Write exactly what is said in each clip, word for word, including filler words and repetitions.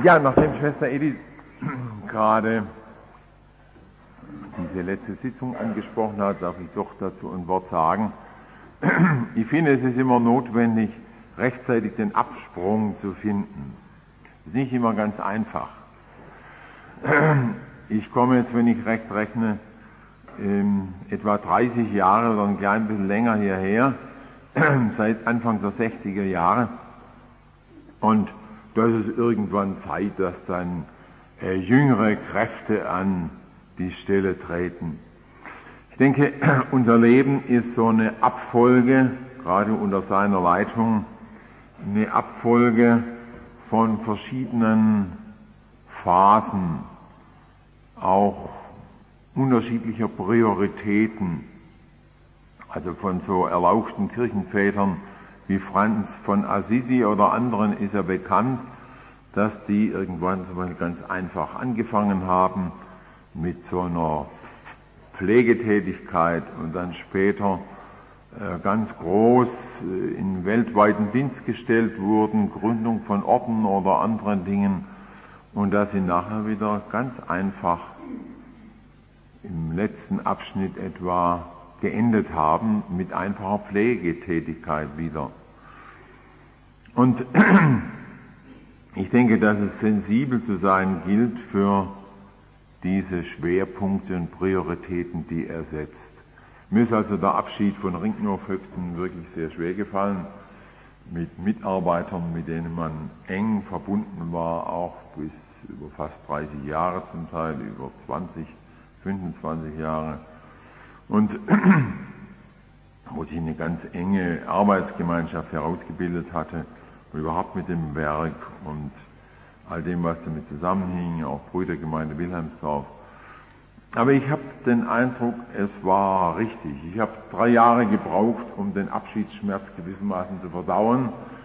Ja, nachdem Schwester Edith gerade diese letzte Sitzung angesprochen hat, darf ich doch dazu ein Wort sagen. Ich finde, es ist immer notwendig, rechtzeitig den Absprung zu finden. Das ist nicht immer ganz einfach. Ich komme jetzt, wenn ich recht rechne, etwa dreißig Jahre oder ein klein bisschen länger hierher, seit Anfang der sechziger Jahre. Und da ist es irgendwann Zeit, dass dann äh, jüngere Kräfte an die Stelle treten. Ich denke, unser Leben ist so eine Abfolge, gerade unter seiner Leitung, eine Abfolge von verschiedenen Phasen, auch unterschiedlicher Prioritäten, also von so erlauchten Kirchenvätern wie Franz von Assisi oder anderen ist ja bekannt, dass die irgendwann zum Beispiel ganz einfach angefangen haben mit so einer Pflegetätigkeit und dann später äh, ganz groß äh, in weltweiten Dienst gestellt wurden, Gründung von Orden oder anderen Dingen, und dass sie nachher wieder ganz einfach im letzten Abschnitt etwa geendet haben mit einfacher Pflegetätigkeit wieder. Und ich denke, dass es sensibel zu sein gilt für diese Schwerpunkte und Prioritäten, die er setzt. Mir ist also der Abschied von Rinckendorf-Höchsten wirklich sehr schwer gefallen, mit Mitarbeitern, mit denen man eng verbunden war, auch bis über fast dreißig Jahre zum Teil, über zwanzig, fünfundzwanzig Jahre. Und wo sich eine ganz enge Arbeitsgemeinschaft herausgebildet hatte, und überhaupt mit dem Werk und all dem, was damit zusammenhing, auch Brüdergemeinde Wilhelmsdorf. Aber ich habe den Eindruck, es war richtig. Ich habe drei Jahre gebraucht, um den Abschiedsschmerz gewissermaßen zu verdauen.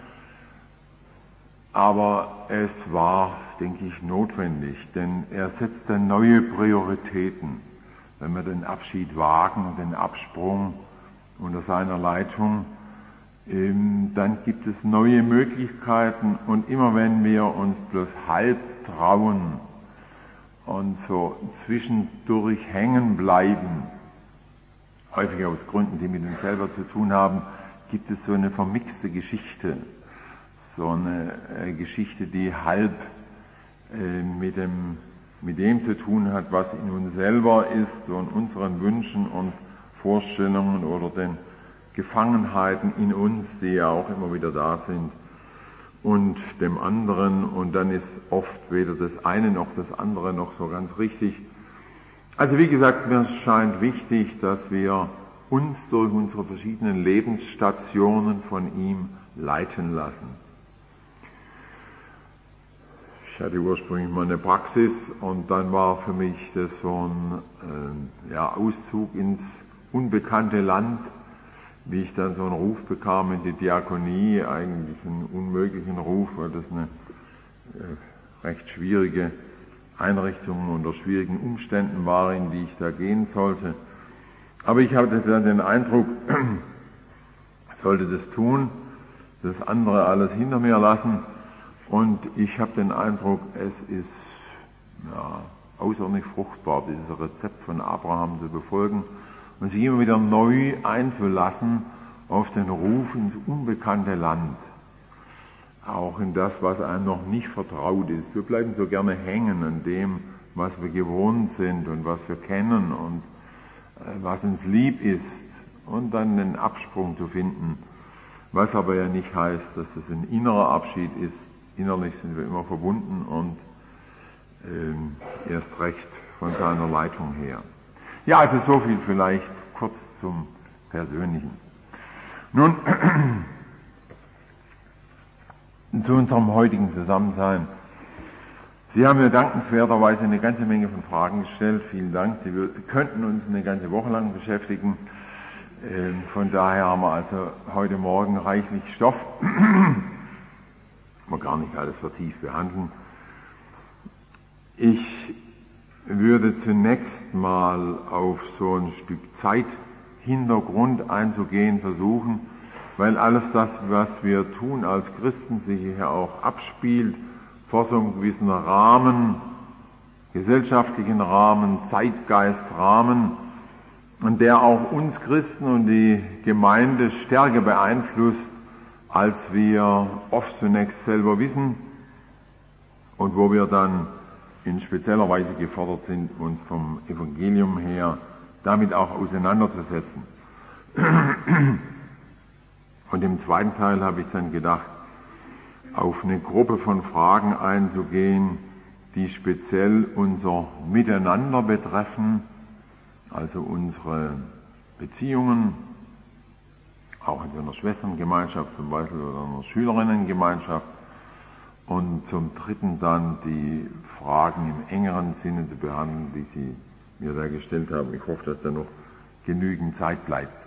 Aber es war, denke ich, notwendig, denn er setzt dann neue Prioritäten. Wenn wir den Abschied wagen, den Absprung unter seiner Leitung, dann gibt es neue Möglichkeiten, und immer wenn wir uns bloß halb trauen und so zwischendurch hängen bleiben, häufig aus Gründen, die mit uns selber zu tun haben, gibt es so eine vermixte Geschichte, so eine äh, Geschichte, die halb äh, mit dem, mit dem zu tun hat, was in uns selber ist und unseren Wünschen und Vorstellungen oder den Gefangenheiten in uns, die ja auch immer wieder da sind, und dem anderen, und dann ist oft weder das eine noch das andere noch so ganz richtig. Also wie gesagt, mir scheint wichtig, dass wir uns durch unsere verschiedenen Lebensstationen von ihm leiten lassen. Ich hatte ursprünglich mal eine Praxis, und dann war für mich das so ein äh, ja, Auszug ins unbekannte Land, wie ich dann so einen Ruf bekam in die Diakonie, eigentlich einen unmöglichen Ruf, weil das eine äh, recht schwierige Einrichtung unter schwierigen Umständen war, in die ich da gehen sollte. Aber ich hatte dann den Eindruck, ich sollte das tun, das andere alles hinter mir lassen, und ich habe den Eindruck, es ist ja, außerordentlich fruchtbar, dieses Rezept von Abraham zu befolgen und sich immer wieder neu einzulassen auf den Ruf ins unbekannte Land, auch in das, was einem noch nicht vertraut ist. Wir bleiben so gerne hängen an dem, was wir gewohnt sind und was wir kennen und äh, was uns lieb ist, und dann den Absprung zu finden, was aber ja nicht heißt, dass es ein innerer Abschied ist. Innerlich sind wir immer verbunden und äh, erst recht von seiner Leitung her. Ja, also so viel vielleicht kurz zum Persönlichen. Nun, zu unserem heutigen Zusammensein. Sie haben mir dankenswerterweise eine ganze Menge von Fragen gestellt. Vielen Dank. Sie könnten uns eine ganze Woche lang beschäftigen. Von daher haben wir also heute Morgen reichlich Stoff. Wir gar nicht alles vertieft behandeln. Ich würde zunächst mal auf so ein Stück Zeithintergrund einzugehen versuchen, weil alles das, was wir tun als Christen, sich hier auch abspielt vor so einem gewissen Rahmen, gesellschaftlichen Rahmen, Zeitgeistrahmen, und der auch uns Christen und die Gemeinde stärker beeinflusst, als wir oft zunächst selber wissen, und wo wir dann in spezieller Weise gefordert sind, uns vom Evangelium her damit auch auseinanderzusetzen. Und im zweiten Teil habe ich dann gedacht, auf eine Gruppe von Fragen einzugehen, die speziell unser Miteinander betreffen, also unsere Beziehungen, auch in so einer Schwesterngemeinschaft zum Beispiel oder einer Schülerinnengemeinschaft, und zum dritten dann die Fragen im engeren Sinne zu behandeln, die Sie mir da gestellt haben. Ich hoffe, dass da noch genügend Zeit bleibt.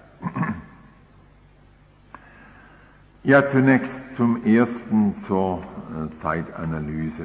Ja, zunächst zum ersten zur äh, Zeitanalyse.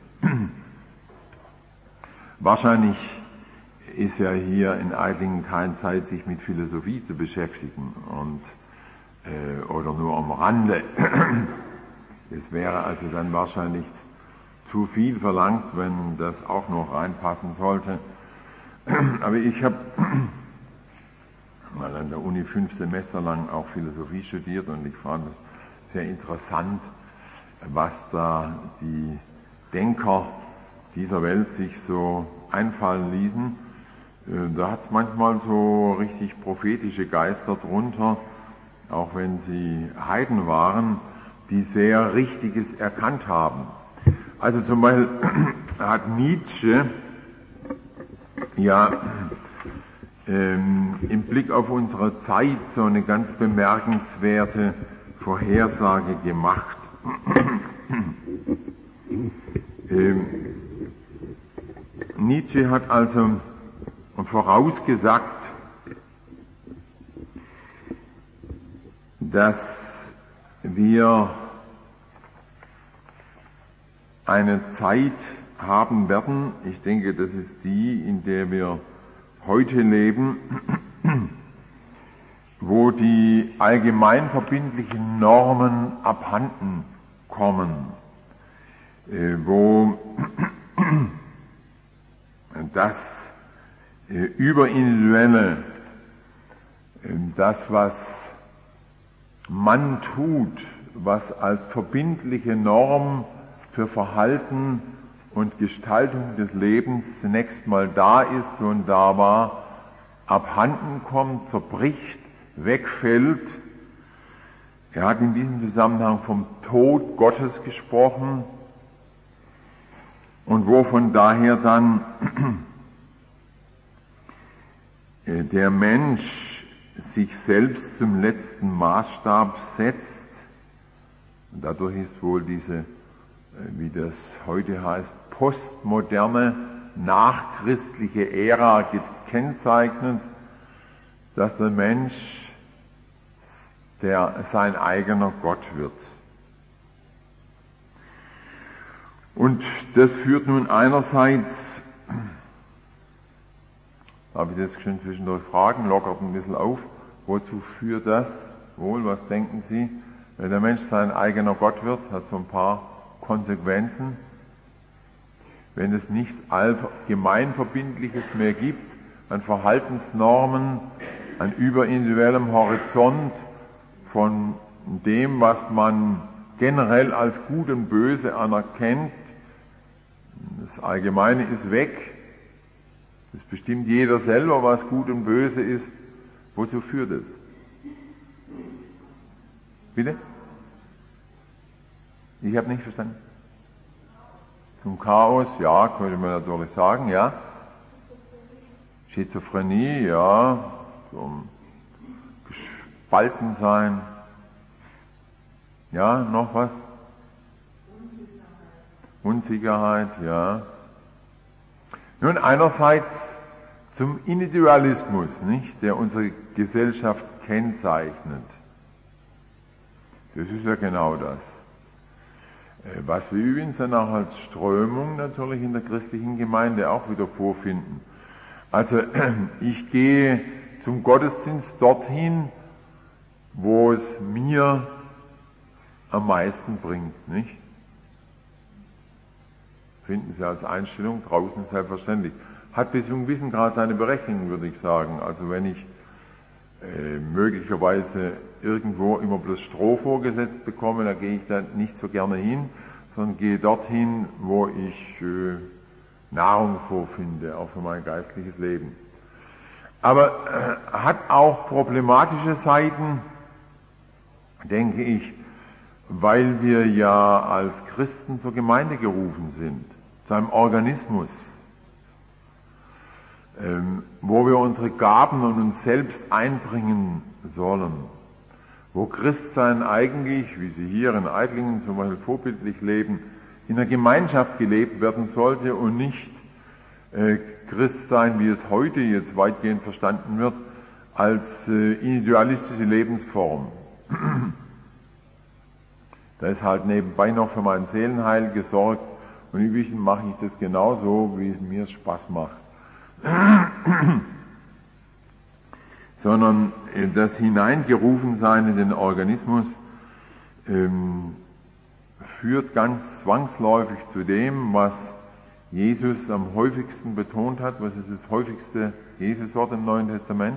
Wahrscheinlich ist ja hier in Eitlingen keine Zeit, sich mit Philosophie zu beschäftigen und äh, oder nur am Rande. Es wäre also dann wahrscheinlich zu viel verlangt, wenn das auch noch reinpassen sollte. Aber ich habe mal an der Uni fünf Semester lang auch Philosophie studiert und ich fand es sehr interessant, was da die Denker dieser Welt sich so einfallen ließen. Da hat es manchmal so richtig prophetische Geister drunter, auch wenn sie Heiden waren, die sehr Richtiges erkannt haben. Also zum Beispiel hat Nietzsche ja ähm, im Blick auf unsere Zeit so eine ganz bemerkenswerte Vorhersage gemacht. ähm, Nietzsche hat also vorausgesagt, dass wir eine Zeit haben werden, ich denke, das ist die, in der wir heute leben, wo die allgemein verbindlichen Normen abhanden kommen, äh, wo das äh, Überindividuelle, äh, das, was man tut, was als verbindliche Norm für Verhalten und Gestaltung des Lebens zunächst mal da ist und da war, abhanden kommt, zerbricht, wegfällt. Er hat in diesem Zusammenhang vom Tod Gottes gesprochen und wo von daher dann der Mensch sich selbst zum letzten Maßstab setzt. Und dadurch ist wohl diese, wie das heute heißt, postmoderne, nachchristliche Ära gekennzeichnet, dass der Mensch der sein eigener Gott wird. Und das führt nun einerseits, habe ich das schon zwischendurch Fragen, lockert ein bisschen auf, wozu führt das wohl, was denken Sie? Wenn der Mensch sein eigener Gott wird, hat so ein paar Konsequenzen. Wenn es nichts Allgemeinverbindliches mehr gibt, an Verhaltensnormen, an überindividuellem Horizont von dem, was man generell als Gut und Böse anerkennt, das Allgemeine ist weg, es bestimmt jeder selber, was Gut und Böse ist. Wozu führt es? Bitte? Ich habe nicht verstanden. Zum Chaos, ja, könnte man natürlich sagen, ja. Schizophrenie, ja. Zum Gespaltensein. Ja, noch was? Unsicherheit, ja. Nun, einerseits zum Individualismus, nicht, der unsere Gesellschaft kennzeichnet. Das ist ja genau das. Was wir übrigens dann auch als Strömung natürlich in der christlichen Gemeinde auch wieder vorfinden. Also ich gehe zum Gottesdienst dorthin, wo es mir am meisten bringt, nicht? empfinden sie als Einstellung, draußen selbstverständlich. Hat bis zu einem gewissen Grad seine Berechtigung, würde ich sagen. Also wenn ich äh, möglicherweise irgendwo immer bloß Stroh vorgesetzt bekomme, da gehe ich da nicht so gerne hin, sondern gehe dorthin, wo ich äh, Nahrung vorfinde, auch für mein geistliches Leben. Aber äh, hat auch problematische Seiten, denke ich, weil wir ja als Christen zur Gemeinde gerufen sind, zu einem Organismus, ähm, wo wir unsere Gaben und uns selbst einbringen sollen, wo Christsein eigentlich, wie sie hier in Eitlingen zum Beispiel vorbildlich leben, in der Gemeinschaft gelebt werden sollte und nicht äh, Christsein, wie es heute jetzt weitgehend verstanden wird, als äh, individualistische Lebensform. Da ist halt nebenbei noch für mein Seelenheil gesorgt und übrigens mache ich das genauso, wie es mir Spaß macht. Sondern das Hineingerufensein in den Organismus ähm, führt ganz zwangsläufig zu dem, was Jesus am häufigsten betont hat. Was ist das häufigste Jesuswort im Neuen Testament?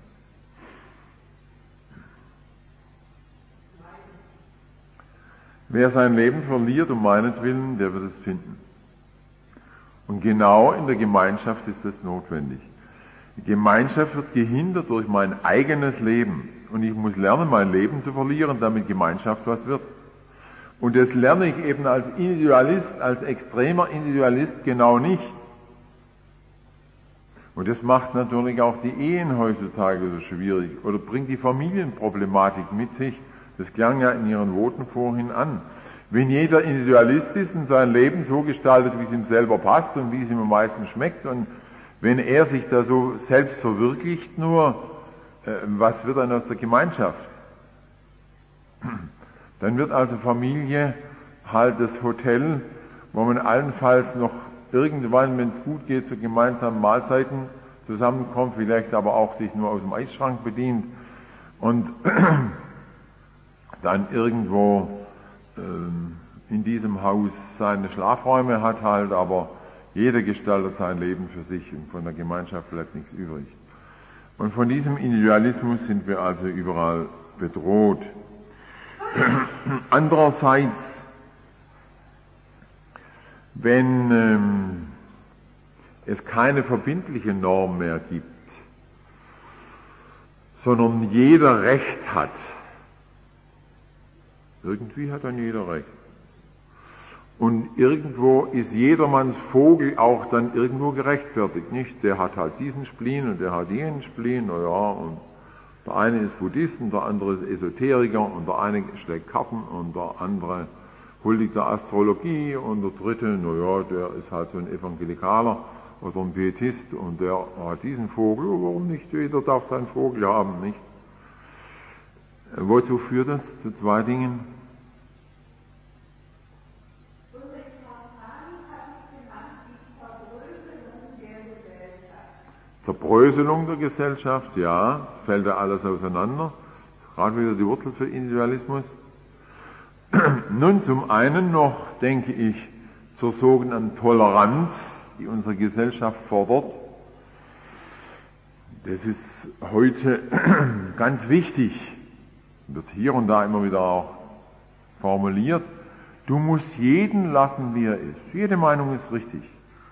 Wer sein Leben verliert um meinetwillen, der wird es finden. Und genau in der Gemeinschaft ist das notwendig. Die Gemeinschaft wird gehindert durch mein eigenes Leben. Und ich muss lernen, mein Leben zu verlieren, damit Gemeinschaft was wird. Und das lerne ich eben als Individualist, als extremer Individualist genau nicht. Und das macht natürlich auch die Ehen heutzutage so schwierig oder bringt die Familienproblematik mit sich. Das klang ja in Ihren Voten vorhin an. Wenn jeder Individualist ist und sein Leben so gestaltet, wie es ihm selber passt und wie es ihm am meisten schmeckt, und wenn er sich da so selbst verwirklicht nur, äh, was wird dann aus der Gemeinschaft? Dann wird also Familie halt das Hotel, wo man allenfalls noch irgendwann, wenn es gut geht, zu gemeinsamen Mahlzeiten zusammenkommt, vielleicht aber auch sich nur aus dem Eisschrank bedient und dann irgendwo ähm, in diesem Haus seine Schlafräume hat halt, aber jeder gestaltet sein Leben für sich und von der Gemeinschaft bleibt nichts übrig. Und von diesem Individualismus sind wir also überall bedroht. Andererseits, wenn ähm, es keine verbindliche Norm mehr gibt, sondern jeder Recht hat, irgendwie hat dann jeder Recht. Und irgendwo ist jedermanns Vogel auch dann irgendwo gerechtfertigt, nicht? Der hat halt diesen Spleen und der hat jenen Spleen, na ja, und der eine ist Buddhist und der andere ist Esoteriker und der eine schlägt Karten und der andere huldigt der Astrologie und der dritte, na ja, der ist halt so ein Evangelikaler oder ein Pietist und der hat diesen Vogel, warum nicht? Jeder darf seinen Vogel haben, nicht? Wozu führt das? Zu zwei Dingen. Zerbröselung der Gesellschaft, ja, fällt da alles auseinander. Gerade wieder die Wurzel für Individualismus. Nun zum einen noch, denke ich, zur sogenannten Toleranz, die unsere Gesellschaft fordert. Das ist heute ganz wichtig, wird hier und da immer wieder auch formuliert. Du musst jeden lassen, wie er ist. Jede Meinung ist richtig.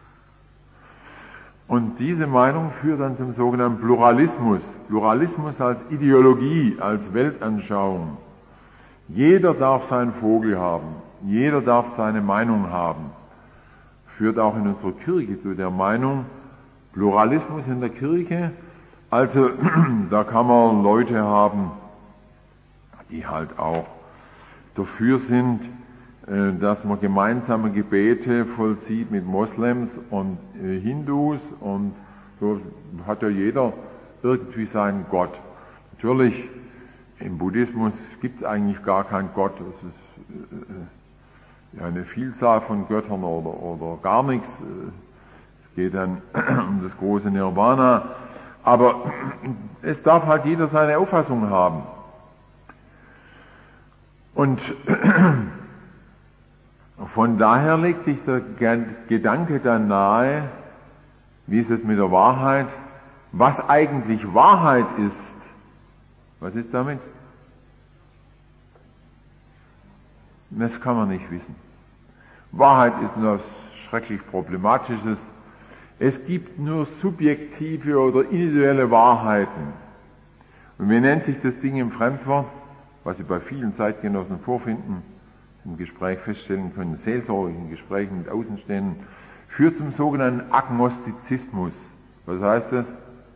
Und diese Meinung führt dann zum sogenannten Pluralismus. Pluralismus als Ideologie, als Weltanschauung. Jeder darf seinen Vogel haben. Jeder darf seine Meinung haben. Führt auch in unserer Kirche zu der Meinung, Pluralismus in der Kirche. Also, da kann man Leute haben, die halt auch dafür sind, dass man gemeinsame Gebete vollzieht mit Moslems und Hindus und so hat ja jeder irgendwie seinen Gott. Natürlich, im Buddhismus gibt es eigentlich gar keinen Gott, es ist ja eine Vielzahl von Göttern oder, oder gar nichts. Es geht dann um das große Nirvana, aber es darf halt jeder seine Auffassung haben. Und Von daher legt sich der Gedanke dann nahe, wie ist es mit der Wahrheit, was eigentlich Wahrheit ist. Was ist damit? Das kann man nicht wissen. Wahrheit ist etwas schrecklich Problematisches. Es gibt nur subjektive oder individuelle Wahrheiten. Und wie nennt sich das Ding im Fremdwort, was Sie bei vielen Zeitgenossen vorfinden, im Gespräch feststellen können, seelsorglichen Gesprächen mit Außenstehenden, führt zum sogenannten Agnostizismus. Was heißt das?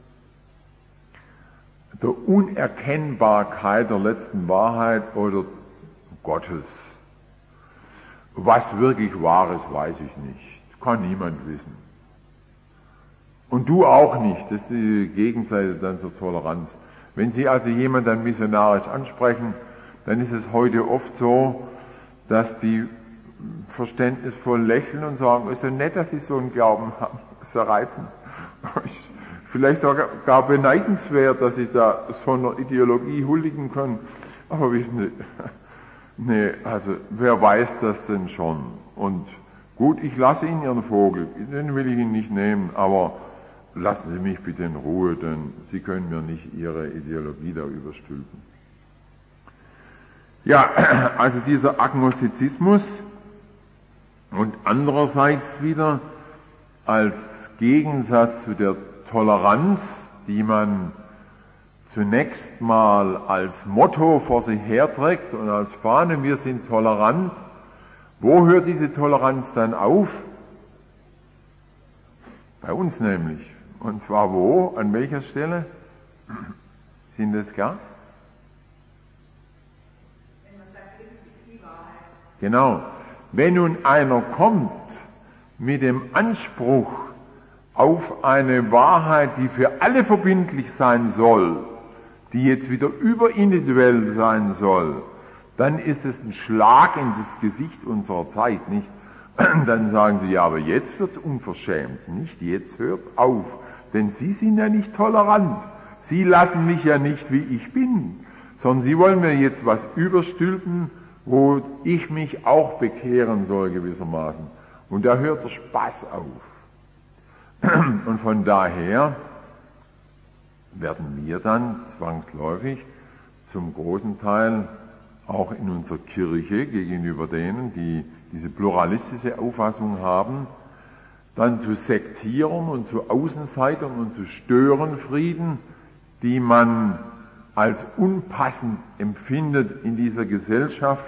Der Unerkennbarkeit der letzten Wahrheit oder Gottes. Was wirklich wahr ist, weiß ich nicht. Kann niemand wissen. Und du auch nicht. Das ist die Gegenseite dann zur Toleranz. Wenn Sie also jemanden dann missionarisch ansprechen, dann ist es heute oft so, dass die verständnisvoll lächeln und sagen, es ist ja nett, dass Sie so einen Glauben haben. Das ist ja reizend. Vielleicht sogar beneidenswert, dass Sie da so einer Ideologie huldigen können. Aber wissen Sie, nee, also wer weiß das denn schon? Und gut, ich lasse Ihnen Ihren Vogel, den will ich Ihnen nicht nehmen, aber lassen Sie mich bitte in Ruhe, denn Sie können mir nicht Ihre Ideologie da überstülpen. Ja, also dieser Agnostizismus und andererseits wieder als Gegensatz zu der Toleranz, die man zunächst mal als Motto vor sich herträgt und als Fahne, wir sind tolerant. Wo hört diese Toleranz dann auf? Bei uns nämlich. Und zwar wo? An welcher Stelle? Sind das gar? Wenn man sagt, das ist die Wahrheit. Genau. Wenn nun einer kommt mit dem Anspruch auf eine Wahrheit, die für alle verbindlich sein soll, die jetzt wieder überindividuell sein soll, dann ist es ein Schlag ins Gesicht unserer Zeit, nicht? Dann sagen sie, ja, aber jetzt wird's unverschämt, nicht? Jetzt hört's auf, denn Sie sind ja nicht tolerant. Sie lassen mich ja nicht, wie ich bin, sondern Sie wollen mir jetzt was überstülpen, wo ich mich auch bekehren soll gewissermaßen. Und da hört der Spaß auf. Und von daher werden wir dann zwangsläufig zum großen Teil auch in unserer Kirche gegenüber denen, die diese pluralistische Auffassung haben, dann zu Sektierern und zu Außenseitern und zu Störenfrieden, die man als unpassend empfindet in dieser Gesellschaft.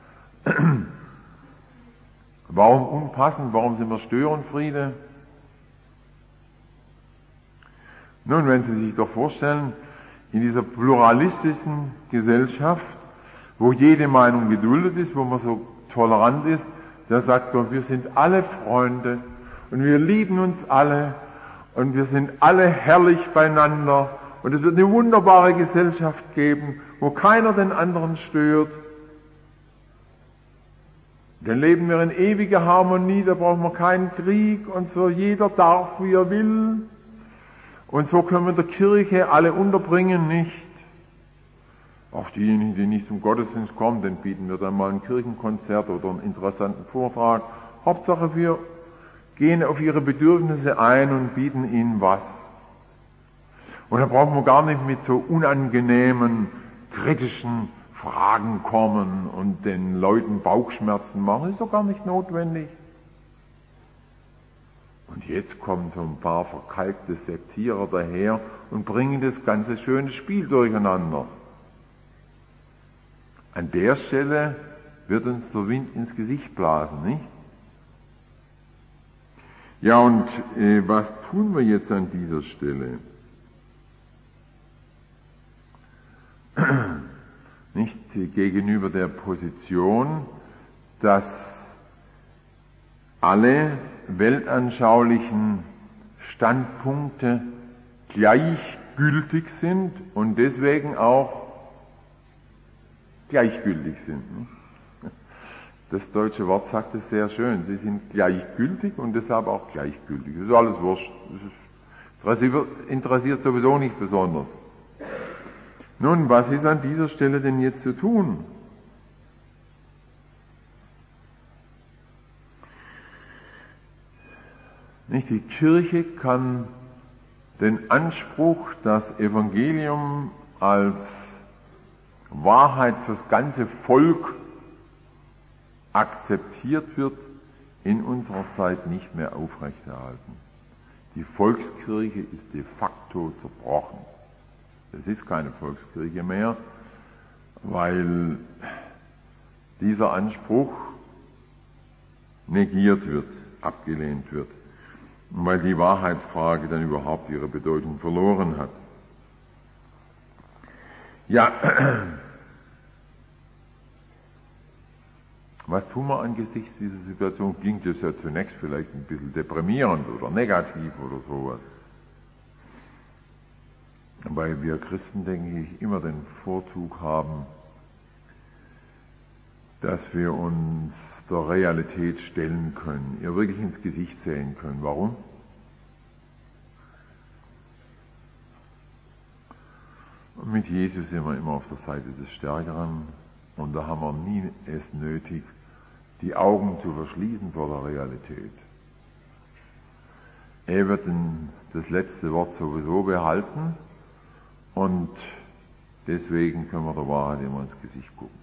Warum unpassend? Warum sind wir Störenfriede? Nun, wenn Sie sich doch vorstellen, in dieser pluralistischen Gesellschaft, wo jede Meinung geduldet ist, wo man so tolerant ist, da sagt man, wir sind alle Freunde und wir lieben uns alle und wir sind alle herrlich beieinander und es wird eine wunderbare Gesellschaft geben, wo keiner den anderen stört. Dann leben wir in ewiger Harmonie, da brauchen wir keinen Krieg und so, jeder darf, wie er will. Und so können wir in der Kirche alle unterbringen, nicht? Auch diejenigen, die nicht zum Gottesdienst kommen, dann bieten wir dann mal ein Kirchenkonzert oder einen interessanten Vortrag. Hauptsache, wir gehen auf ihre Bedürfnisse ein und bieten ihnen was. Und da brauchen wir gar nicht mit so unangenehmen, kritischen Fragen kommen und den Leuten Bauchschmerzen machen. Das ist doch gar nicht notwendig. Und jetzt kommen so ein paar verkalkte Sektierer daher und bringen das ganze schöne Spiel durcheinander. An der Stelle wird uns der Wind ins Gesicht blasen, nicht? Ja, und äh, was tun wir jetzt an dieser Stelle? Nicht gegenüber der Position, dass alle weltanschaulichen Standpunkte gleichgültig sind und deswegen auch gleichgültig sind. Das deutsche Wort sagt es sehr schön. Sie sind gleichgültig und deshalb auch gleichgültig. Das ist alles wurscht. Das ist, interessiert sowieso nicht besonders. Nun, was ist an dieser Stelle denn jetzt zu tun? Nicht? Die Kirche kann den Anspruch, das Evangelium als Wahrheit fürs ganze Volk akzeptiert wird, in unserer Zeit nicht mehr aufrechterhalten. Die Volkskirche ist de facto zerbrochen. Es ist keine Volkskirche mehr, weil dieser Anspruch negiert wird, abgelehnt wird, weil die Wahrheitsfrage dann überhaupt ihre Bedeutung verloren hat. Ja, was tun wir angesichts dieser Situation? Klingt das ja zunächst vielleicht ein bisschen deprimierend oder negativ oder sowas. Weil wir Christen, denke ich, immer den Vorzug haben, dass wir uns der Realität stellen können, ihr wirklich ins Gesicht sehen können. Warum? Und mit Jesus sind wir immer auf der Seite des Stärkeren und da haben wir nie es nötig, die Augen zu verschließen vor der Realität. Er wird das letzte Wort sowieso behalten und deswegen können wir der Wahrheit immer ins Gesicht gucken.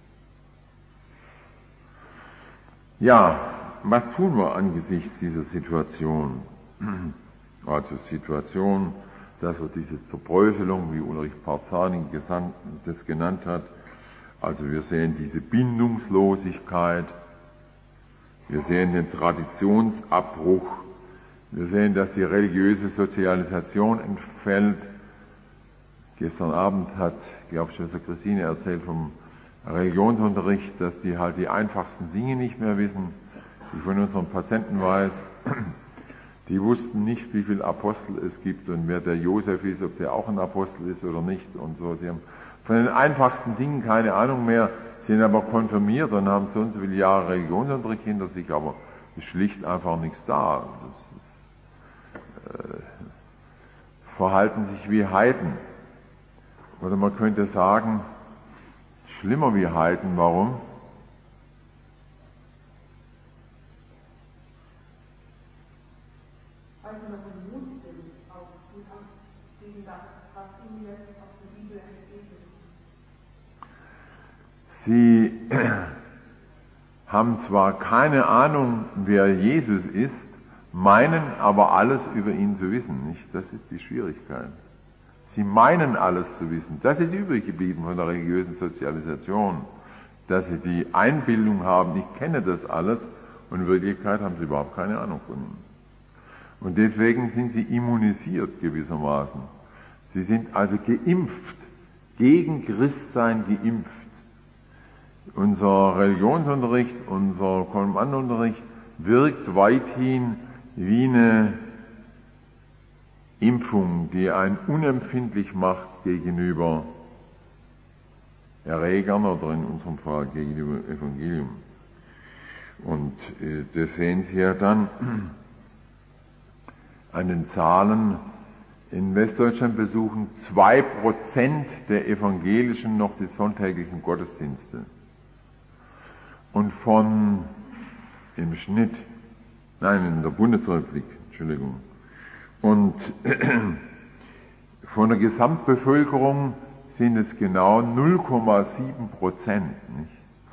Ja, was tun wir angesichts dieser Situation? Also Situation, dass wir diese Zerbröselung, wie Ulrich Parzani das genannt hat, also wir sehen diese Bindungslosigkeit, wir sehen den Traditionsabbruch, wir sehen, dass die religiöse Sozialisation entfällt. Gestern Abend hat, glaube ich, Schwester Christine erzählt vom Religionsunterricht, dass die halt die einfachsten Dinge nicht mehr wissen. Ich von unseren Patienten weiß, die wussten nicht, wie viele Apostel es gibt und wer der Josef ist, ob der auch ein Apostel ist oder nicht und so. Die haben von den einfachsten Dingen keine Ahnung mehr, sind aber konfirmiert und haben so und so viele Jahre Religionsunterricht hinter sich, aber es ist schlicht einfach nichts da. Das ist, äh, verhalten sich wie Heiden. Oder man könnte sagen, schlimmer wie Heiden. Warum? Weil sie noch im Mut sind, auch gegen das, was ihnen jetzt aus der Bibel entgeht. Sie haben zwar keine Ahnung, wer Jesus ist, meinen aber alles über ihn zu wissen, nicht? Das ist die Schwierigkeit. Sie meinen alles zu wissen. Das ist übrig geblieben von der religiösen Sozialisation, dass sie die Einbildung haben, ich kenne das alles, und in Wirklichkeit haben sie überhaupt keine Ahnung von ihm. Und deswegen sind sie immunisiert gewissermaßen. Sie sind also geimpft, gegen Christsein geimpft. Unser Religionsunterricht, unser Konfirmandenunterricht wirkt weithin wie eine Impfung, die einen unempfindlich macht gegenüber Erregern oder in unserem Fall gegenüber Evangelium. Und äh, das sehen Sie ja dann an den Zahlen. In Westdeutschland besuchen zwei Prozent der Evangelischen noch die sonntäglichen Gottesdienste. Und von, im Schnitt, nein, in der Bundesrepublik, Entschuldigung, und von der Gesamtbevölkerung sind es genau null Komma sieben Prozent. Nicht?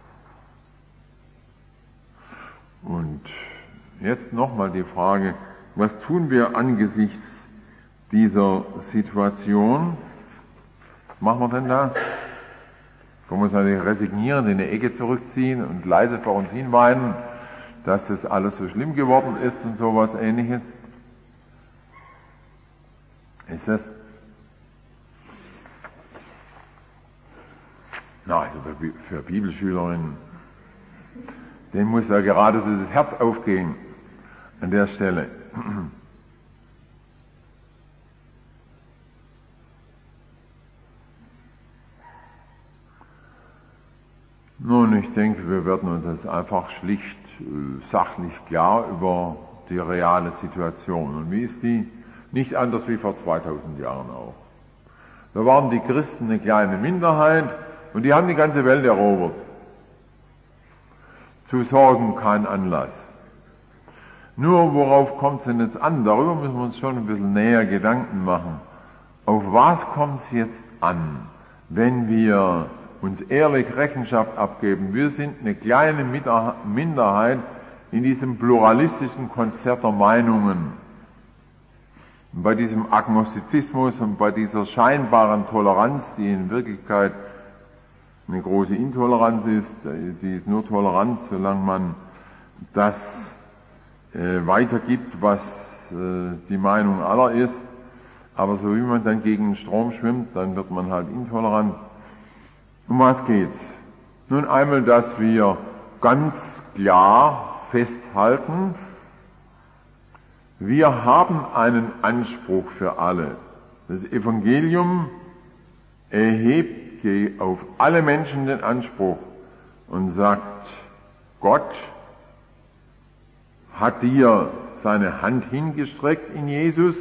Und jetzt nochmal die Frage, was tun wir angesichts dieser Situation? Was machen wir denn da? Können wir uns natürlich resignieren, in eine Ecke zurückziehen und leise vor uns hinweinen, dass das alles so schlimm geworden ist und sowas Ähnliches? Ist das? Na, also für, für Bibelschülerinnen, denen muss ja gerade so das Herz aufgehen an der Stelle. Nun, ich denke, wir werden uns jetzt einfach schlicht äh, sachlich klar über die reale Situation. Und wie ist die? Nicht anders wie vor zweitausend Jahren auch. Da waren die Christen eine kleine Minderheit und die haben die ganze Welt erobert. Zu sorgen kein Anlass. Nur worauf kommt es denn jetzt an? Darüber müssen wir uns schon ein bisschen näher Gedanken machen. Auf was kommt es jetzt an, wenn wir uns ehrlich Rechenschaft abgeben? Wir sind eine kleine Minderheit in diesem pluralistischen Konzert der Meinungen. Und bei diesem Agnostizismus und bei dieser scheinbaren Toleranz, die in Wirklichkeit eine große Intoleranz ist, die ist nur tolerant, solange man das äh, weitergibt, was äh, die Meinung aller ist. Aber so wie man dann gegen den Strom schwimmt, dann wird man halt intolerant. Um was geht's? Nun einmal, dass wir ganz klar festhalten, wir haben einen Anspruch für alle. Das Evangelium erhebt auf alle Menschen den Anspruch und sagt, Gott hat dir seine Hand hingestreckt in Jesus.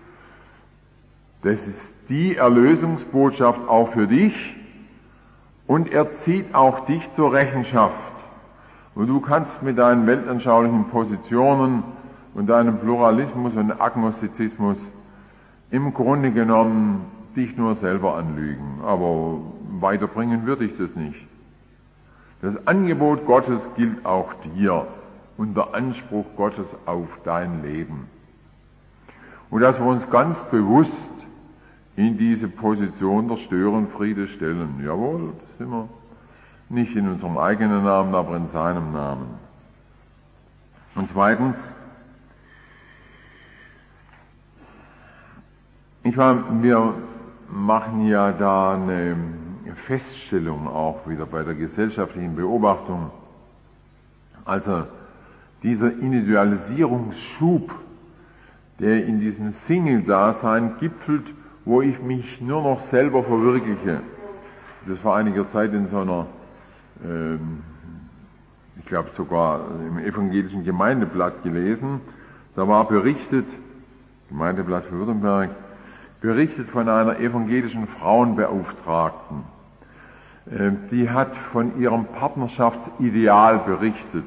Das ist die Erlösungsbotschaft auch für dich und er zieht auch dich zur Rechenschaft. Und du kannst mit deinen weltanschaulichen Positionen und deinem Pluralismus und Agnostizismus im Grunde genommen dich nur selber anlügen, aber weiterbringen würde ich das nicht. Das Angebot Gottes gilt auch dir und der Anspruch Gottes auf dein Leben. Und dass wir uns ganz bewusst in diese Position der Störenfriede stellen. Jawohl, das sind wir nicht in unserem eigenen Namen, aber in seinem Namen. Und zweitens, ich meine, wir machen ja da eine Feststellung auch wieder bei der gesellschaftlichen Beobachtung. Also dieser Individualisierungsschub, der in diesem Single-Dasein gipfelt, wo ich mich nur noch selber verwirkliche. Das vor einiger Zeit in so einer, ähm, ich glaube sogar im evangelischen Gemeindeblatt gelesen, da war berichtet, Gemeindeblatt für Württemberg, berichtet von einer evangelischen Frauenbeauftragten. Die hat von ihrem Partnerschaftsideal berichtet.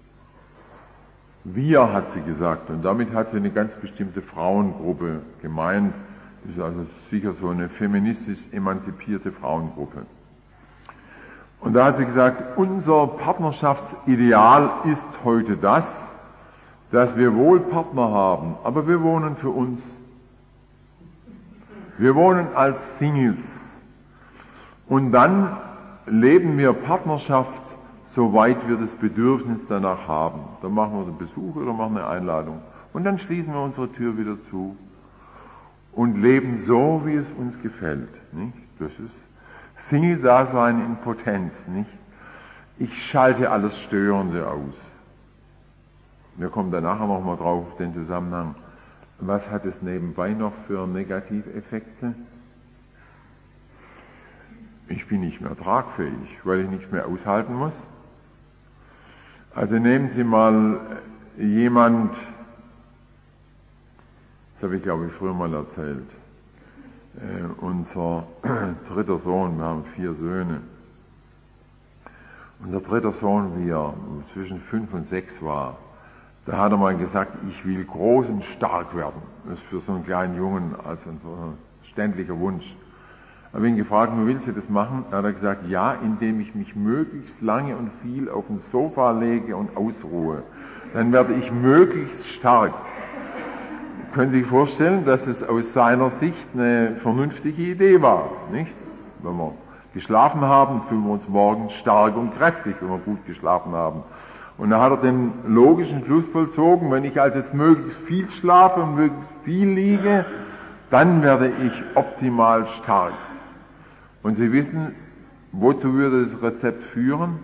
Wir, hat sie gesagt, und damit hat sie eine ganz bestimmte Frauengruppe gemeint. Das ist also sicher so eine feministisch emanzipierte Frauengruppe. Und da hat sie gesagt, unser Partnerschaftsideal ist heute das, dass wir wohl Partner haben, aber wir wohnen für uns. Wir wohnen als Singles und dann leben wir Partnerschaft, soweit wir das Bedürfnis danach haben. Dann machen wir einen Besuch oder machen eine Einladung und dann schließen wir unsere Tür wieder zu und leben so, wie es uns gefällt. Nicht? Das ist Single-Dasein in Potenz. Nicht? Ich schalte alles Störende aus. Wir kommen dann nachher nochmal drauf auf den Zusammenhang. Was hat es nebenbei noch für Negativeffekte? Ich bin nicht mehr tragfähig, weil ich nichts mehr aushalten muss. Also nehmen Sie mal jemand, das habe ich glaube ich früher mal erzählt, äh, unser dritter Sohn, wir haben vier Söhne. Unser dritter Sohn, wie er zwischen fünf und sechs war, da hat er mal gesagt, ich will groß und stark werden. Das ist für so einen kleinen Jungen also ein verständlicher Wunsch. Ich habe ihn gefragt, wie willst du das machen? Da hat er gesagt, ja, indem ich mich möglichst lange und viel auf dem Sofa lege und ausruhe. Dann werde ich möglichst stark. Können Sie sich vorstellen, dass es aus seiner Sicht eine vernünftige Idee war, nicht? Wenn wir geschlafen haben, fühlen wir uns morgens stark und kräftig, wenn wir gut geschlafen haben. Und da hat er den logischen Schluss vollzogen, wenn ich also jetzt möglichst viel schlafe und möglichst viel liege, dann werde ich optimal stark. Und Sie wissen, wozu würde das Rezept führen?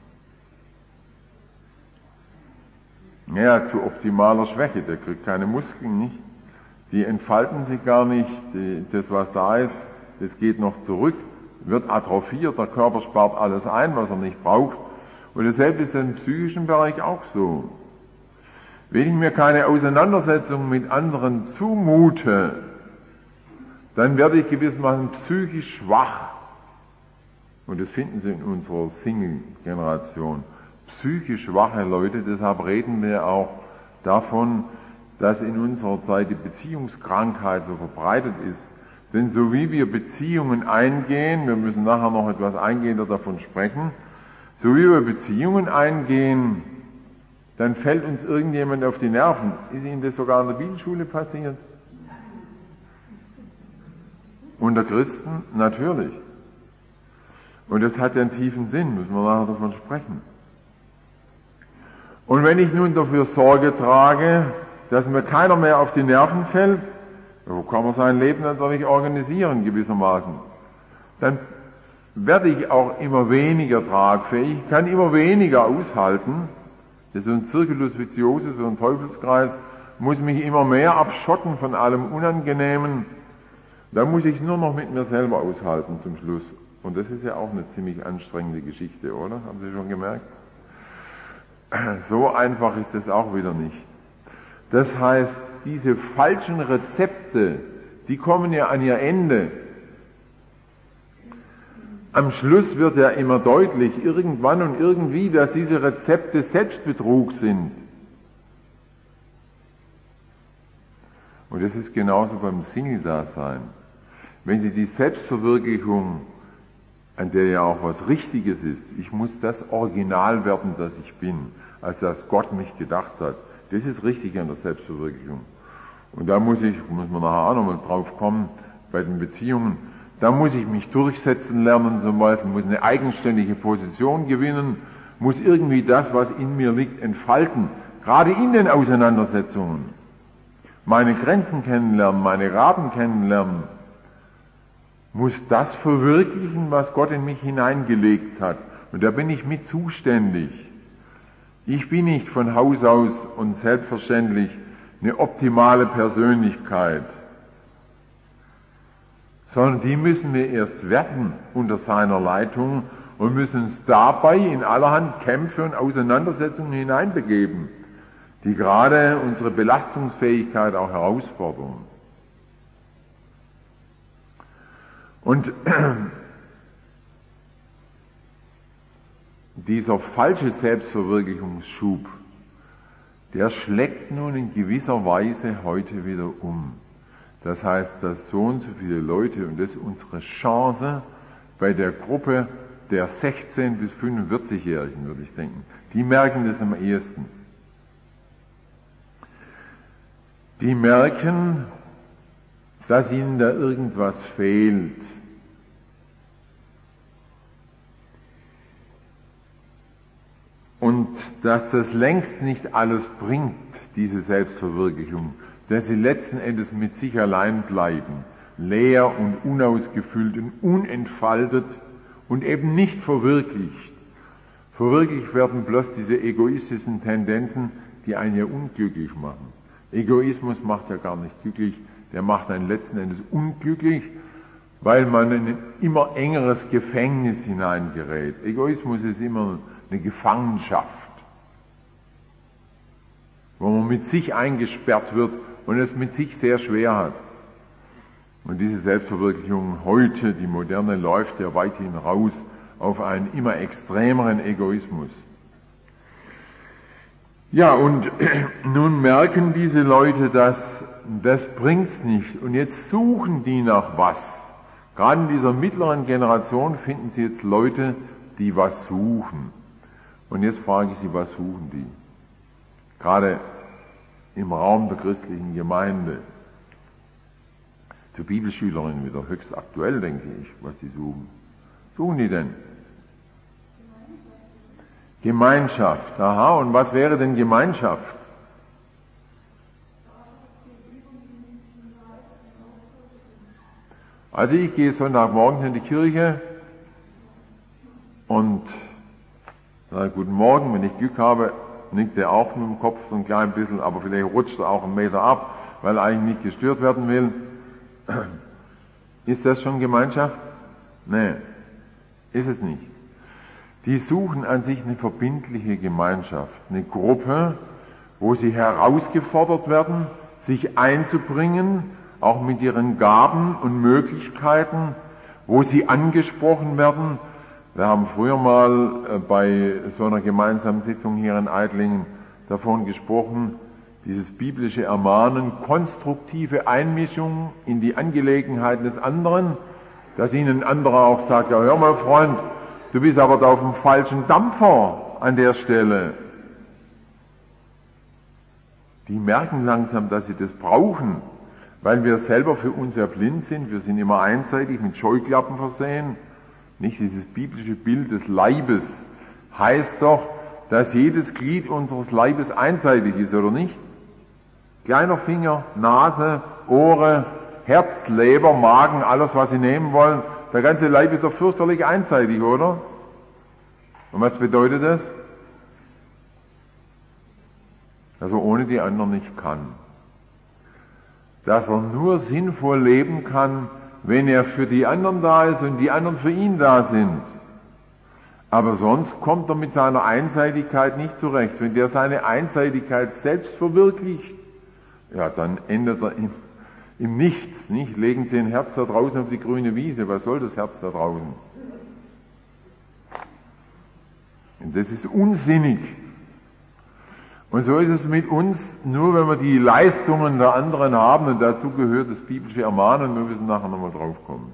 Ja, zu optimaler Schwäche. Der kriegt keine Muskeln, nicht? Die entfalten sich gar nicht. Die, das, was da ist, das geht noch zurück, wird atrophiert. Der Körper spart alles ein, was er nicht braucht. Und dasselbe ist im psychischen Bereich auch so. Wenn ich mir keine Auseinandersetzung mit anderen zumute, dann werde ich gewissermaßen psychisch schwach. Und das finden Sie in unserer Single-Generation. Psychisch schwache Leute, deshalb reden wir auch davon, dass in unserer Zeit die Beziehungskrankheit so verbreitet ist. Denn so wie wir Beziehungen eingehen, wir müssen nachher noch etwas eingehender davon sprechen, so wie wir Beziehungen eingehen, dann fällt uns irgendjemand auf die Nerven. Ist Ihnen das sogar in der Bibelschule passiert? Unter Christen? Natürlich. Und das hat ja einen tiefen Sinn, müssen wir nachher davon sprechen. Und wenn ich nun dafür Sorge trage, dass mir keiner mehr auf die Nerven fällt, so kann man sein Leben natürlich organisieren gewissermaßen, dann werde ich auch immer weniger tragfähig, kann immer weniger aushalten. Das ist so ein Circulus viciosus, so ein Teufelskreis, muss mich immer mehr abschotten von allem Unangenehmen. Da muss ich nur noch mit mir selber aushalten zum Schluss. Und das ist ja auch eine ziemlich anstrengende Geschichte, oder? Haben Sie schon gemerkt? So einfach ist es auch wieder nicht. Das heißt, diese falschen Rezepte, die kommen ja an ihr Ende. Am Schluss wird ja immer deutlich, irgendwann und irgendwie, dass diese Rezepte Selbstbetrug sind. Und das ist genauso beim Single-Dasein. Wenn Sie die Selbstverwirklichung, an der ja auch was Richtiges ist, ich muss das Original werden, das ich bin, als das Gott mich gedacht hat, das ist richtig an der Selbstverwirklichung. Und da muss ich, muss man nachher auch nochmal drauf kommen, bei den Beziehungen, da muss ich mich durchsetzen lernen, zum Beispiel, muss eine eigenständige Position gewinnen, muss irgendwie das, was in mir liegt, entfalten, gerade in den Auseinandersetzungen. Meine Grenzen kennenlernen, meine Raten kennenlernen, muss das verwirklichen, was Gott in mich hineingelegt hat. Und da bin ich mit zuständig. Ich bin nicht von Haus aus und selbstverständlich eine optimale Persönlichkeit, sondern die müssen wir erst werden unter seiner Leitung und müssen uns dabei in allerhand Kämpfe und Auseinandersetzungen hineinbegeben, die gerade unsere Belastungsfähigkeit auch herausfordern. Und dieser falsche Selbstverwirklichungsschub, der schlägt nun in gewisser Weise heute wieder um. Das heißt, dass so und so viele Leute, und das ist unsere Chance bei der Gruppe der sechzehn- bis fünfundvierzig-Jährigen, würde ich denken, die merken das am ehesten. Die merken, dass ihnen da irgendwas fehlt. Und dass das längst nicht alles bringt, diese Selbstverwirklichung, dass sie letzten Endes mit sich allein bleiben, leer und unausgefüllt und unentfaltet und eben nicht verwirklicht. Verwirklicht werden bloß diese egoistischen Tendenzen, die einen ja unglücklich machen. Egoismus macht ja gar nicht glücklich, der macht einen letzten Endes unglücklich, weil man in ein immer engeres Gefängnis hineingerät. Egoismus ist immer eine Gefangenschaft, wo man mit sich eingesperrt wird und es mit sich sehr schwer hat. Und diese Selbstverwirklichung heute, die moderne, läuft ja weithin raus auf einen immer extremeren Egoismus. Ja, und nun merken diese Leute, dass das bringt's nicht. Und jetzt suchen die nach was. Gerade in dieser mittleren Generation finden sie jetzt Leute, die was suchen. Und jetzt frage ich Sie, was suchen die? Gerade im Raum der christlichen Gemeinde. Für Bibelschülerinnen wieder höchst aktuell, denke ich, was die suchen. Suchen die denn? Gemeinschaft. Aha, und was wäre denn Gemeinschaft? Also ich gehe Sonntagmorgen in die Kirche und sage guten Morgen, wenn ich Glück habe, nickt er auch mit dem Kopf so ein klein bisschen, aber vielleicht rutscht er auch einen Meter ab, weil er eigentlich nicht gestört werden will. Ist das schon Gemeinschaft? Nee, ist es nicht. Die suchen an sich eine verbindliche Gemeinschaft, eine Gruppe, wo sie herausgefordert werden, sich einzubringen, auch mit ihren Gaben und Möglichkeiten, wo sie angesprochen werden. Wir haben früher mal bei so einer gemeinsamen Sitzung hier in Eitlingen davon gesprochen, dieses biblische Ermahnen, konstruktive Einmischung in die Angelegenheiten des anderen, dass ihnen ein anderer auch sagt, ja hör mal Freund, du bist aber da auf dem falschen Dampfer an der Stelle. Die merken langsam, dass sie das brauchen, weil wir selber für uns ja blind sind. Wir sind immer einseitig mit Scheuklappen versehen. Nicht dieses biblische Bild des Leibes heißt doch, dass jedes Glied unseres Leibes einseitig ist, oder nicht? Kleiner Finger, Nase, Ohren, Herz, Leber, Magen, alles was Sie nehmen wollen. Der ganze Leib ist doch fürchterlich einseitig, oder? Und was bedeutet das? Dass er ohne die anderen nicht kann. Dass er nur sinnvoll leben kann, wenn er für die anderen da ist und die anderen für ihn da sind. Aber sonst kommt er mit seiner Einseitigkeit nicht zurecht. Wenn der seine Einseitigkeit selbst verwirklicht, ja, dann endet er im, im Nichts, nicht? Legen Sie ein Herz da draußen auf die grüne Wiese. Was soll das Herz da draußen? Und das ist unsinnig. Und so ist es mit uns, nur wenn wir die Leistungen der anderen haben, und dazu gehört das biblische Ermahnen, wir müssen nachher nochmal drauf kommen.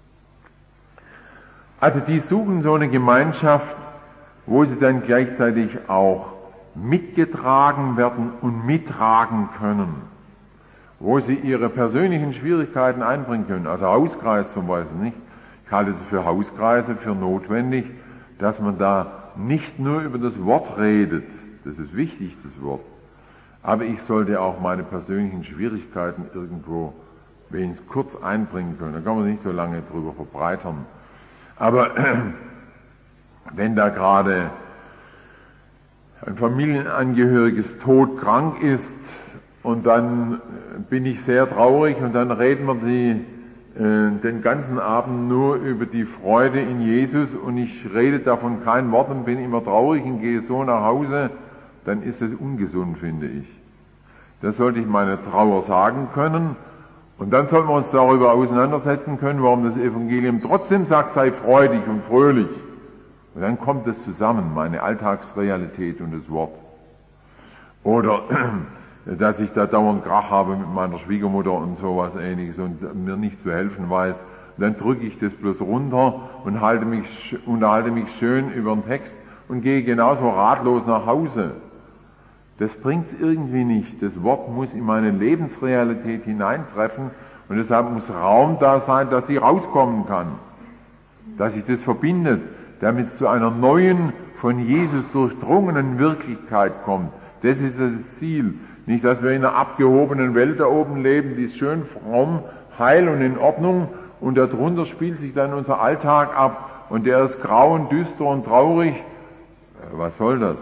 Also die suchen so eine Gemeinschaft, wo sie dann gleichzeitig auch mitgetragen werden und mittragen können, wo sie ihre persönlichen Schwierigkeiten einbringen können, also Hauskreis zum Beispiel, nicht? Ich halte es für Hauskreise für notwendig, dass man da nicht nur über das Wort redet, das ist wichtig, das Wort, aber ich sollte auch meine persönlichen Schwierigkeiten irgendwo wenigstens kurz einbringen können, da kann man nicht so lange drüber verbreitern. Aber wenn da gerade ein Familienangehöriges todkrank ist und dann bin ich sehr traurig und dann reden wir die, äh, den ganzen Abend nur über die Freude in Jesus und ich rede davon kein Wort und bin immer traurig und gehe so nach Hause, dann ist es ungesund, finde ich. Da sollte ich meine Trauer sagen können. Und dann sollten wir uns darüber auseinandersetzen können, warum das Evangelium trotzdem sagt, sei freudig und fröhlich. Und dann kommt es zusammen, meine Alltagsrealität und das Wort. Oder, dass ich da dauernd Krach habe mit meiner Schwiegermutter und sowas Ähnliches und mir nicht zu helfen weiß. Und dann drücke ich das bloß runter und halte mich, unterhalte mich schön über den Text und gehe genauso ratlos nach Hause. Das bringt's irgendwie nicht. Das Wort muss in meine Lebensrealität hineintreffen und deshalb muss Raum da sein, dass sie rauskommen kann. Dass sich das verbindet, damit es zu einer neuen, von Jesus durchdrungenen Wirklichkeit kommt. Das ist das Ziel. Nicht, dass wir in einer abgehobenen Welt da oben leben, die ist schön fromm, heil und in Ordnung und darunter spielt sich dann unser Alltag ab und der ist grau und düster und traurig. Was soll das?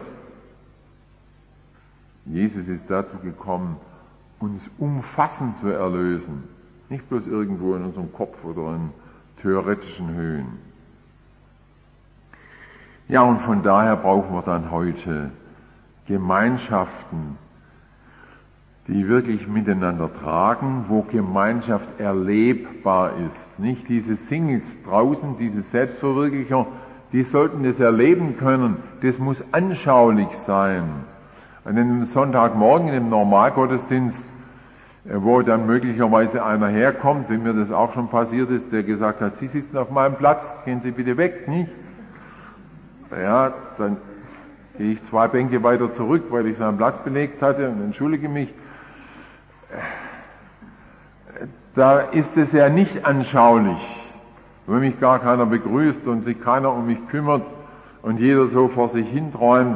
Jesus ist dazu gekommen, uns umfassend zu erlösen, nicht bloß irgendwo in unserem Kopf oder in theoretischen Höhen. Ja, und von daher brauchen wir dann heute Gemeinschaften, die wirklich miteinander tragen, wo Gemeinschaft erlebbar ist. Nicht diese Singles draußen, diese Selbstverwirklicher, die sollten das erleben können, das muss anschaulich sein. An einem Sonntagmorgen im Normalgottesdienst, wo dann möglicherweise einer herkommt, wenn mir das auch schon passiert ist, der gesagt hat, Sie sitzen auf meinem Platz, gehen Sie bitte weg, nicht? Ja, dann gehe ich zwei Bänke weiter zurück, weil ich seinen Platz belegt hatte und entschuldige mich. Da ist es ja nicht anschaulich, wenn mich gar keiner begrüßt und sich keiner um mich kümmert und jeder so vor sich hinträumt.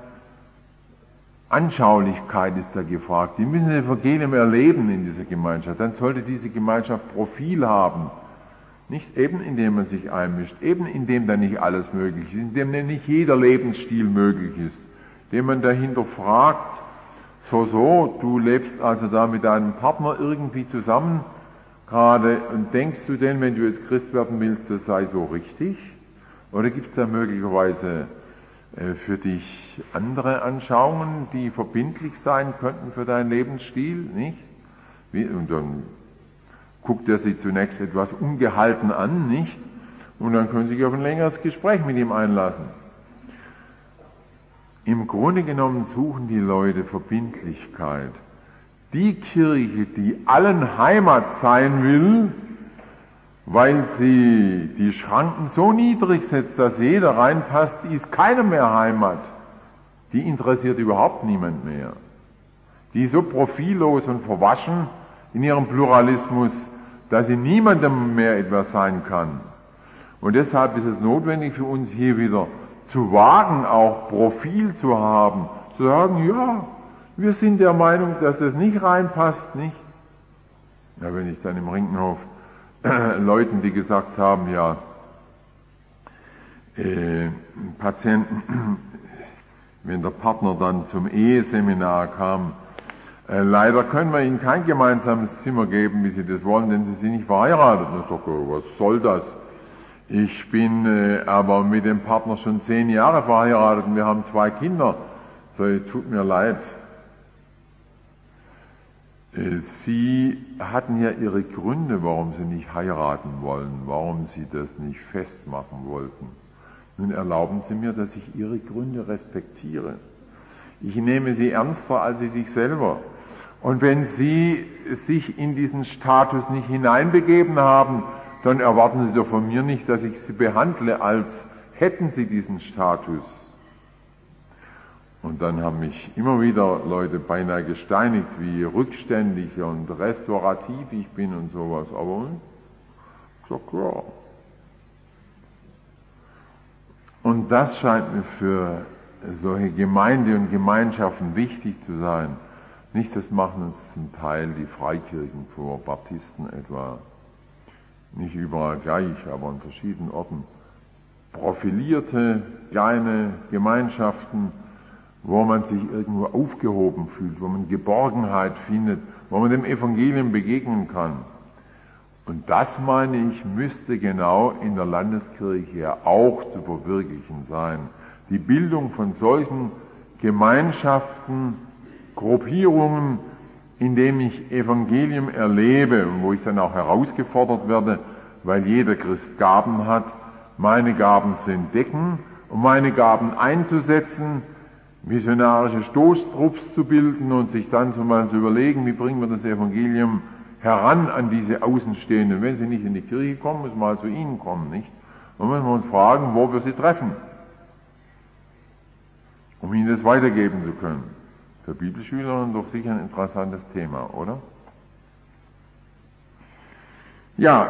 Anschaulichkeit ist da gefragt. Die müssen das Evangelium erleben in dieser Gemeinschaft. Dann sollte diese Gemeinschaft Profil haben. Nicht eben indem man sich einmischt, eben indem da nicht alles möglich ist, indem nicht jeder Lebensstil möglich ist, indem man dahinter fragt, so, so, du lebst also da mit deinem Partner irgendwie zusammen gerade und denkst du denn, wenn du jetzt Christ werden willst, das sei so richtig? Oder gibt es da möglicherweise für dich andere Anschauungen, die verbindlich sein könnten für deinen Lebensstil, nicht? Und dann guckt er sie zunächst etwas ungehalten an, nicht? Und dann können Sie sich auf ein längeres Gespräch mit ihm einlassen. Im Grunde genommen suchen die Leute Verbindlichkeit. Die Kirche, die allen Heimat sein will, weil sie die Schranken so niedrig setzt, dass jeder reinpasst, die ist keinem mehr Heimat. Die interessiert überhaupt niemand mehr. Die ist so profillos und verwaschen in ihrem Pluralismus, dass sie niemandem mehr etwas sein kann. Und deshalb ist es notwendig für uns hier wieder zu wagen, auch Profil zu haben, zu sagen, ja, wir sind der Meinung, dass es nicht reinpasst, nicht? Ja, wenn ich dann im Rinkenhof äh, Leuten, die gesagt haben, ja, äh, Patienten, wenn der Partner dann zum Eheseminar kam, äh, leider können wir ihnen kein gemeinsames Zimmer geben, wie sie das wollen, denn sie sind nicht verheiratet. Und ich sage, was soll das? Ich bin äh, aber mit dem Partner schon zehn Jahre verheiratet und wir haben zwei Kinder. So, tut mir leid. Äh, sie hatten ja ihre Gründe, warum sie nicht heiraten wollen, warum sie das nicht festmachen wollten. Nun erlauben Sie mir, dass ich Ihre Gründe respektiere. Ich nehme sie ernster als Sie sich selber. Und wenn Sie sich in diesen Status nicht hineinbegeben haben, dann erwarten Sie doch von mir nicht, dass ich Sie behandle, als hätten Sie diesen Status. Und dann haben mich immer wieder Leute beinahe gesteinigt, wie rückständig und restaurativ ich bin und sowas. Aber ich sag, ja. Und das scheint mir für solche Gemeinde und Gemeinschaften wichtig zu sein. Nicht, das machen uns zum Teil die Freikirchen vor, Baptisten etwa. Nicht überall gleich, aber an verschiedenen Orten. Profilierte, kleine Gemeinschaften, wo man sich irgendwo aufgehoben fühlt, wo man Geborgenheit findet, wo man dem Evangelium begegnen kann. Und das, meine ich, müsste genau in der Landeskirche auch zu verwirklichen sein. Die Bildung von solchen Gemeinschaften, Gruppierungen, in denen ich Evangelium erlebe und wo ich dann auch herausgefordert werde, weil jeder Christ Gaben hat, meine Gaben zu entdecken und meine Gaben einzusetzen, missionarische Stoßtrupps zu bilden und sich dann zum Beispiel zu überlegen, wie bringen wir das Evangelium heran an diese Außenstehenden. Wenn sie nicht in die Kirche kommen, müssen wir halt zu ihnen kommen, nicht? Dann müssen wir uns fragen, wo wir sie treffen, um ihnen das weitergeben zu können. Für Bibelschüler doch sicher ein interessantes Thema, oder? Ja,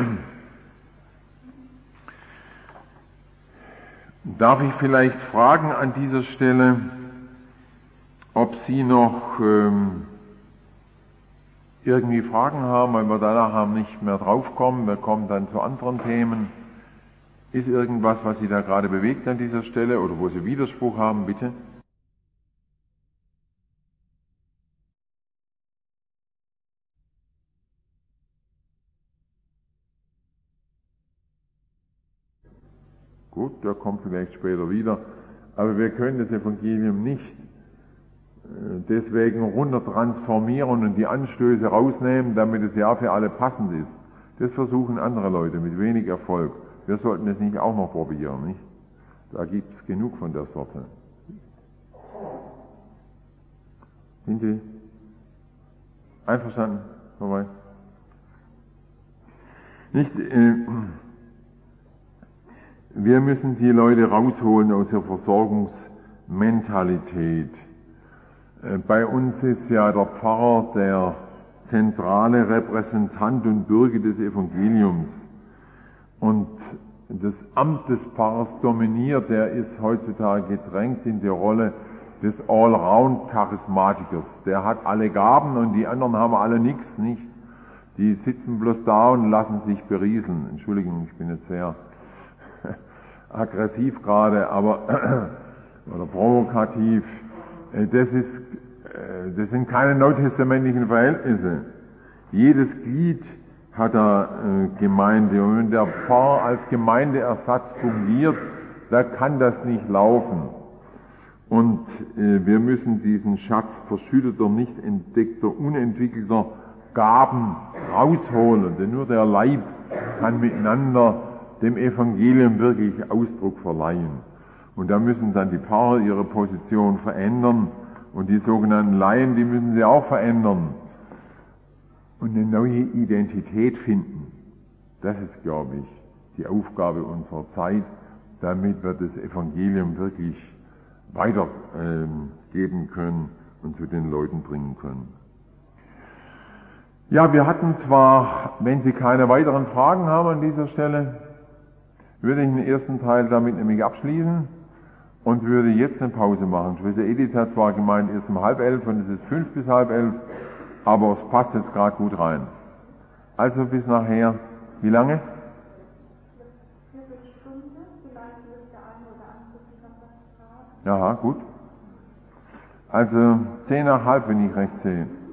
darf ich vielleicht fragen an dieser Stelle, ob Sie noch ähm, irgendwie Fragen haben, weil wir danach nicht mehr draufkommen, wir kommen dann zu anderen Themen. Ist irgendwas, was Sie da gerade bewegt an dieser Stelle oder wo Sie Widerspruch haben, bitte? Gut, der kommt vielleicht später wieder, aber wir können das Evangelium nicht deswegen runter transformieren und die Anstöße rausnehmen, damit es ja für alle passend ist. Das versuchen andere Leute mit wenig Erfolg. Wir sollten es nicht auch noch probieren, nicht? Da gibt es genug von der Sorte. Sind Sie einverstanden? Vorbei. Nicht, äh, wir müssen die Leute rausholen aus der Versorgungsmentalität. Bei uns ist ja der Pfarrer der zentrale Repräsentant und Bürger des Evangeliums. Und das Amt des Pfarrers dominiert, der ist heutzutage gedrängt in die Rolle des Allround-Charismatikers. Der hat alle Gaben und die anderen haben alle nichts, nicht? Die sitzen bloß da und lassen sich berieseln. Entschuldigung, ich bin jetzt sehr aggressiv gerade, aber oder provokativ. Das ist, das sind keine neutestamentlichen Verhältnisse. Jedes Glied hat da Gemeinde und wenn der Pfarrer als Gemeindeersatz fungiert, da kann das nicht laufen. Und wir müssen diesen Schatz verschütteter, nicht entdeckter, unentwickelter Gaben rausholen, denn nur der Leib kann miteinander dem Evangelium wirklich Ausdruck verleihen. Und da müssen dann die Pfarrer ihre Position verändern und die sogenannten Laien, die müssen sie auch verändern und eine neue Identität finden. Das ist, glaube ich, die Aufgabe unserer Zeit, damit wir das Evangelium wirklich weitergeben äh, können und zu den Leuten bringen können. Ja, wir hatten zwar, wenn Sie keine weiteren Fragen haben an dieser Stelle, würde ich den ersten Teil damit nämlich abschließen und würde jetzt eine Pause machen. Schwester Edith hat zwar gemeint, erst um halb elf und es ist fünf bis halb elf, aber es passt jetzt gerade gut rein. Also bis nachher. Wie lange? Aha, gut. Also zehn nach halb, wenn ich recht sehe.